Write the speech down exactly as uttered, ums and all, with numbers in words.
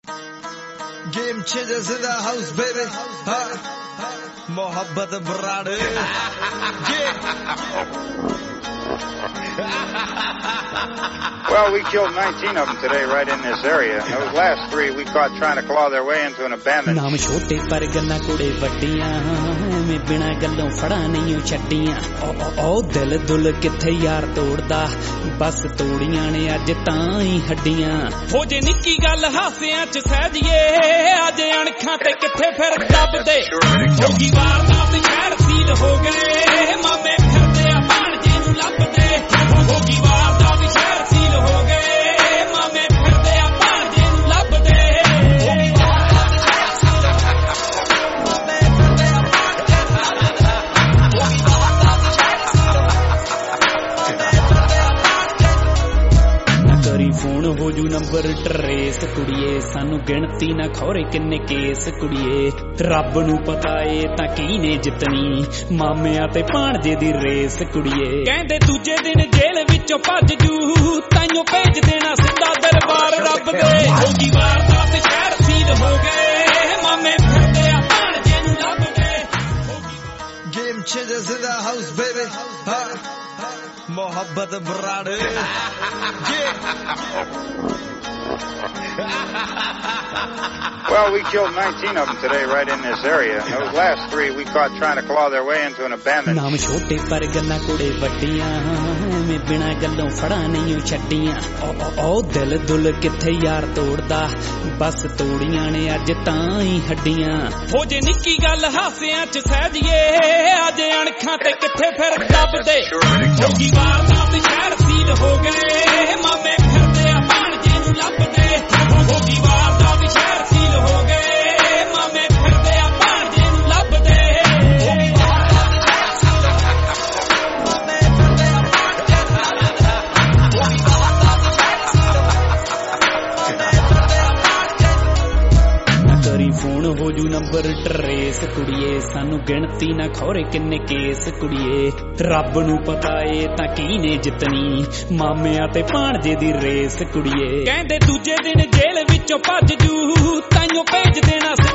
Game changers in the house, baby. Huh? Mohabbat Brad. Well, we killed nineteen of them today right in this area. Those last three we caught trying to claw their way into an abandoned... ਨਾਮ ਛੋਟੇ ਪਰ ਗੱਲਾਂ ਕੁੜੇ ਵੱਡੀਆਂ ਐਵੇਂ ਬਿਨਾਂ ਗੱਲੋਂ ਫੜਾ ਨਹੀਂ ਛੱਡੀਆਂ ਉਹ ਦਿਲ ਦੁਲ ਕਿੱਥੇ ਯਾਰ ਤੋੜਦਾ ਬਸ ਤੋੜੀਆਂ ਨੇ ਅੱਜ ਤਾਂ ਹੀ ਹੱਡੀਆਂ ਹੋ ਜੇ ਨਿੱਕੀ ਗੱਲ ਹਾਸਿਆਂ ਚ ਸਹਿਜੀਏ ਅੱਜ ਅਣਖਾਂ ਤੇ ਕਿੱਥੇ ਫਿਰ ਦੱਬਦੇ ਹੋ ਗਈ ਵਾਰ ਦਾ ਸ਼ਹਿਰ ਸੀਲ ਹੋ ਗਏ ਮਾਮੇ ਫਿਰਦੇ ਆ ਭਾਣਜੇ ਨੂੰ ਲੱਭਦੇ ਹੋ ਗਈ ਵਾਰ ਦਾ ਸ਼ਹਿਰ ਸੀਲ ਹੋ ਗਏ ਮਾਮੇ ਫਿਰਦੇ ਆ ਭਾਣਜੇ ਨੂੰ ਲੱਭਦੇ ਕਰੀ ਫੋਨ ਹੋ ਜੂ ਨੰਬਰ ਟਰੇਸ ਕੁੜੀਏ ਸਾਨੂੰ ਗਿਣਤੀ ਨਾ ਖੌਰੇ ਕਿੰਨੇ ਕੇਸ ਕੁੜੀਏ ਰੱਬ ਨੂੰ ਪਤਾ ਏ ਤਾਂ ਕੀ ਨੇ ਜਿੱਤਣੀ ਮਾਮਿਆਂ ਤੇ ਭਾਣਜੇ ਦੀ ਰੇਸ ਕੁੜੀਏ ਕਹਿੰਦੇ ਦੂਜੇ ਦਿਨ ਜੇਲ੍ਹ ਵਿੱਚੋਂ ਭੱਜ ਜੂ ਤਾਈਓ ਭੇਜ ਦੇਣਾ ਸਿੱਧਾ ਦਰਬਾਰ ਰੱਬ ਦੇ ਹੋ ਗਈ ਵਾਰਦਾਤ ਸ਼ਹਿਰ ਸੀਲ ਹੋ ਗਏ ਮਾਮੇ ਫਿਰਦੇ ਆ ਭਾਣਜੇ ਨੂੰ ਲੱਭਦੇ Game changers in the house, baby. Huh? Mohabbat Brad. Well, we killed nineteen of them today right in this area. Those last three we caught trying to claw their way into an abandoned... ਨਾਮ ਛੋਟੇ ਪਰ ਗੱਲਾਂ ਕੁੜੇ ਵੱਡੀਆਂ ਐਵੇਂ ਬਿਨਾਂ ਗੱਲੋਂ ਫੜਾ ਨਹੀਂ ਛੱਡੀਆਂ ਉਹ ਦਿਲ ਦੁਲ ਕਿੱਥੇ ਯਾਰ ਤੋੜਦਾ ਬਸ ਤੋੜੀਆਂ ਨੇ ਅੱਜ ਤਾਂ ਹੀ ਹੱਡੀਆਂ ਹੋ ਜੇ ਨਿੱਕੀ ਗੱਲ ਹਾਸਿਆਂ ਚ ਸਹਿਜੀਏ ਅੱਜ ਅਣਖਾਂ ਤੇ ਕਿੱਥੇ ਫਿਰ ਦੱਬਦੇ ਹੋ ਗਈ ਵਾਰ ਦਾ ਸ਼ਹਿਰ ਸੀਲ ਹੋ ਗਏ ਮਾਮੇ ਫਿਰਦੇ ਆ ਭਾਣਜੇ ਨੂੰ ਲੱਭਦੇ ਹੋ ਗਈ ਵਾਰ ਦਾ ਸ਼ਹਿਰ ਸੀਲ ਹੋ ਗਏ ਮਾਮੇ ਫਿਰਦੇ ਆ ਭਾਣਜੇ ਨੂੰ ਲੱਭਦੇ ਕਰੀ ਫੋਨ ਹੋ ਜੂ ਨੰਬਰ ਟਰੇਸ ਕੁੜੀਏ ਸਾਨੂੰ ਗਿਣਤੀ ਨਾ ਖੌਰੇ ਕਿੰਨੇ ਕੇਸ ਕੁੜੀਏ ਰੱਬ ਨੂੰ ਪਤਾ ਏ ਤਾਂ ਕੀ ਨੇ ਜਿੱਤਣੀ ਮਾਮਿਆਂ ਤੇ ਭਾਣਜੇ ਦੀ ਰੇਸ ਕੁੜੀਏ ਕਹਿੰਦੇ ਦੂਜੇ ਦਿਨ ਜੇਲ੍ਹ ਵਿੱਚੋਂ ਭੱਜ ਜੂ ਤਾਈਓ ਭੇਜ ਦੇਣਾ